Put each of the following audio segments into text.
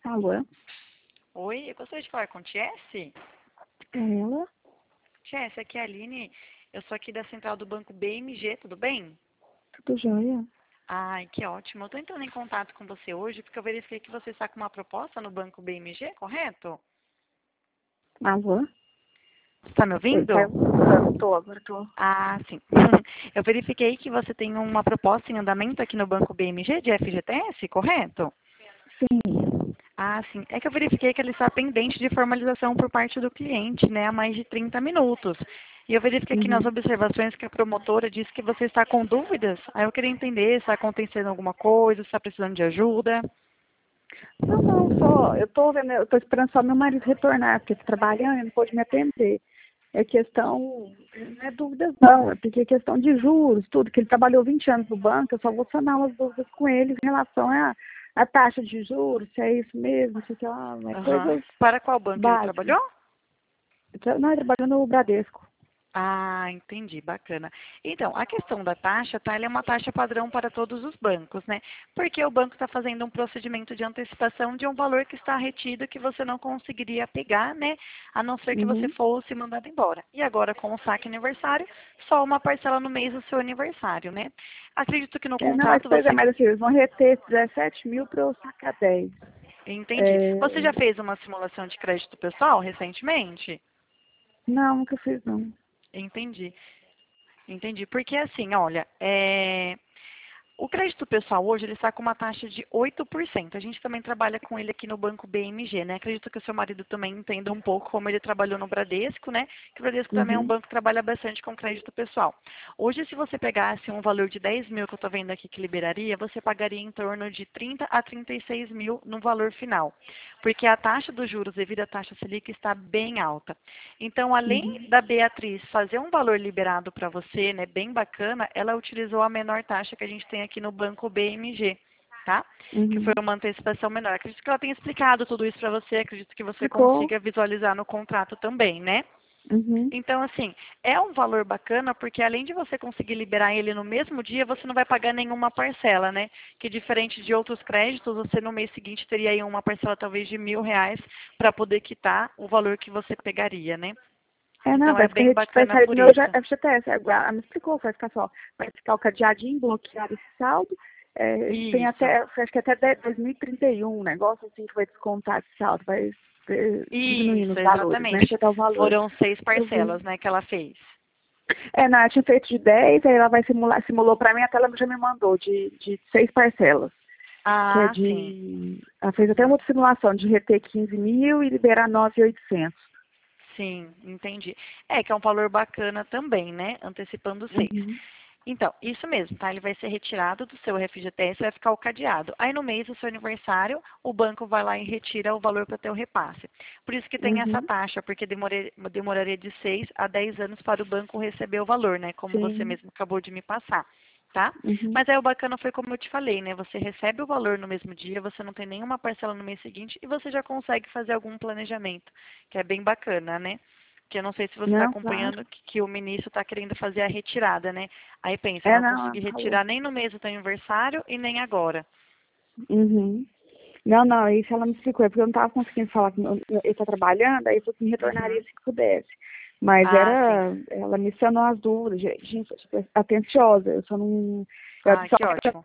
Alô? Oi, eu gostaria de falar com Jesse. É ela? Jesse, aqui é a Aline. Eu sou aqui da central do Banco BMG, tudo bem? Tudo jóia? Ai, que ótimo. Eu estou entrando em contato com você hoje porque eu verifiquei que você está com uma proposta no Banco BMG, correto? Alô? Você está me Oi, ouvindo? saiu cortando. Agora tô. Ah, sim. Eu verifiquei que você tem uma proposta em andamento aqui no Banco BMG de FGTS, correto? Sim. Ah, sim. É que eu verifiquei que ele está pendente de formalização por parte do cliente, né, há mais de 30 minutos. E eu verifiquei aqui nas Uhum. observações que a promotora disse que você está com dúvidas. Aí eu queria entender se está acontecendo alguma coisa, se está precisando de ajuda. Não, eu tô esperando só meu marido retornar, porque ele tá trabalhando, ele não pode me atender. É questão, não é dúvidas não, é porque é questão de juros, tudo, que ele trabalhou 20 anos no banco, eu só vou sanar as dúvidas com ele em relação à taxa de juros, se é isso mesmo, se é lá, é Aham. coisas Para qual banco ele básicas. trabalhou? Não, ele trabalhou no Bradesco. Ah, entendi, bacana. Então, a questão da taxa, tá? Ela é uma taxa padrão para todos os bancos, né? Porque o banco está fazendo um procedimento de antecipação de um valor que está retido que você não conseguiria pegar, né? A não ser que você Uhum. fosse mandado embora. E agora, com o saque aniversário, só uma parcela no mês do seu aniversário, né? Acredito que no Não, mas, contrato pois é, você... mas assim, eles vão reter 17 mil para eu sacar 10. Entendi. Você É, já fez uma simulação de crédito pessoal recentemente? não, nunca fiz, não. Entendi. Entendi. Porque assim, olha, o crédito pessoal hoje ele está com uma taxa de 8%. A gente também trabalha com ele aqui no Banco BMG, né? Acredito que o seu marido também entenda um pouco como ele trabalhou no Bradesco, né? Que o Bradesco também é um Uhum. banco que trabalha bastante com crédito pessoal. Hoje, se você pegasse um valor de 10 mil que eu estou vendo aqui que liberaria, você pagaria em torno de 30 a 36 mil no valor final. Porque a taxa dos juros devido à taxa Selic está bem alta. Então, além Uhum. da Beatriz fazer um valor liberado para você, né, bem bacana, ela utilizou a menor taxa que a gente tem aqui no Banco BMG, tá? Que foi Uhum. uma antecipação menor. Acredito que ela tenha explicado tudo isso para você, acredito que você Ficou. consiga visualizar no contrato também, né? Uhum. Então, assim, é um valor bacana porque além de você conseguir liberar ele no mesmo dia, você não vai pagar nenhuma parcela, né? Que diferente de outros créditos, você no mês seguinte teria aí uma parcela talvez de R$ 1.000 para poder quitar o valor que você pegaria, né? Não, Então é bem vai bacana sair do por meu isso. FGTS. Ela me explicou, vai ficar só, vai ficar o cadeadinho, bloquear esse saldo. Tem Isso. até, acho que até 2031, um negócio assim que vai descontar esse saldo, vai diminuindo Isso, os valores, né? exatamente. Até dar o valor. Foram 6 Eu vi. parcelas, né, que ela fez. Não, ela tinha feito de 10, aí ela vai simulou para mim, até ela já me mandou de 6 parcelas. Que é Ah, sim. de. Ela fez até uma outra simulação de reter 15 mil e liberar 9.800. Sim, entendi. É que é um valor bacana também, né? Antecipando 6. Uhum. Então, isso mesmo, tá? Ele vai ser retirado do seu FGTS, vai ficar o cadeado. Aí no mês do seu aniversário, o banco vai lá e retira o valor para ter o repasse. Por isso que tem essa Uhum. taxa, porque demoraria de 6 a 10 anos para o banco receber o valor, né? Como você Sim. mesmo acabou de me passar, tá? Uhum. Mas aí o bacana foi como eu te falei, né? Você recebe o valor no mesmo dia, você não tem nenhuma parcela no mês seguinte e você já consegue fazer algum planejamento, que é bem bacana, né? Que eu não sei se você está Não, claro. acompanhando que o ministro está querendo fazer a retirada, né? Aí pensa, eu não Não, ela consegui falou. retirar nem no mês do teu aniversário e nem agora. Uhum. Não, isso ela me explicou, é porque eu não estava conseguindo falar com ele está trabalhando, aí eu falei que me retornaria Uhum. se pudesse. Mas Ah, sim. ela me sanou as dúvidas, gente, eu sou atenciosa, eu só não. Eu Ah, só, que ótimo.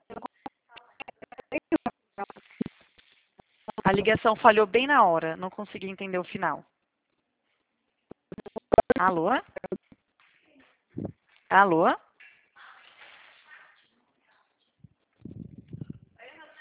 A ligação falhou bem na hora, não consegui entender o final. Alô? Alô?